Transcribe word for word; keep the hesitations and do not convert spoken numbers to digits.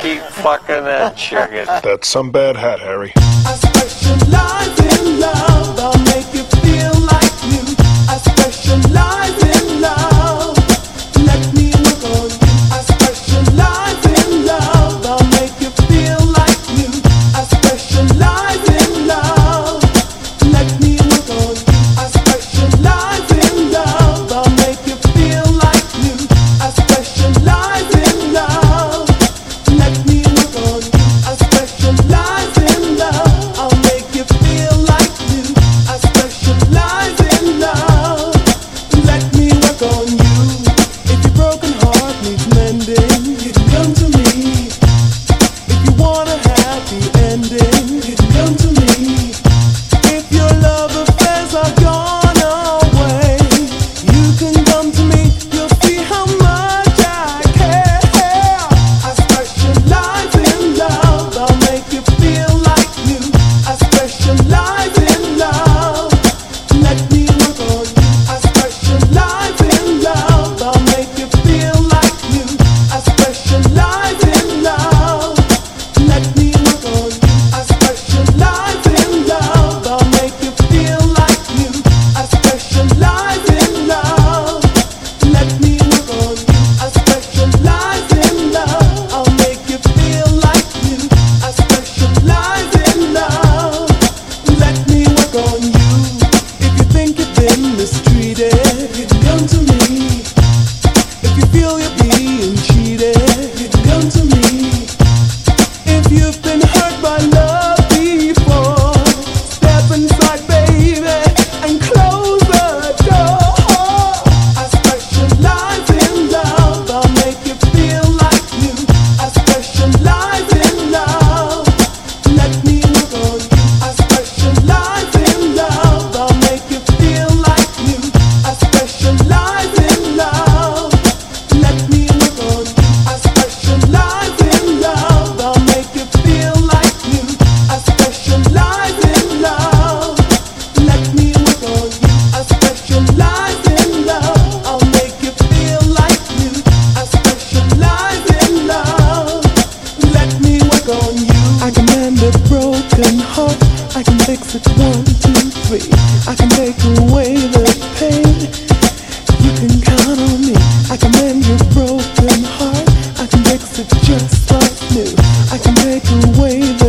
keep fucking that chicken. That's some bad hat, Harry. I specialize in love. I'll make you feel like you. I specialize in love. Let me work on you. I specialize in love. I'll make you feel like you. I specialize in love. Let me work on you. I specialize in love. I'll make you feel like you. I specialize in love. Let me work on you. I specialize in love. I'll make you feel like you. I specialize in love. Let me work on you. If your broken heart needs mending, you can come to me. If you want a happy ending, you can come to me. If your love affairs are gone away, you can come to me. You'll see how much I care. I specialize in love. I'll make you feel like you. I specialize in love. Let me work on you. I specialize in love. I'll make you feel like you. I specialize in love. Let me work on you. I specialize in love. I'll make you feel like you. I specialize in love. Let me work on you. I specialize in love. I'll make you feel like you. I specialize in love. Let me work on you. If you think you've been mistreated, you can come to me. If you feel you're being cheated, you can come to me. If you've been hurt by love before, step inside, baby, and close the door. I specialize in love. I'll make you feel like you. I specialize in love. Let me work on you. I specialize in love. I'll make you feel like you. I specialize in love. Let me work on you. I specialize in love. I'll make you feel like you. I specialize in love. Let me work on you. I specialize in love. I'll make you feel like you. I specialize in love. Let me work on you. I can mend a broken heart. I can fix it one, two, three. I can take away the pain. You can count on me. I can mend your broken heart. I can fix it just like new. I can take away the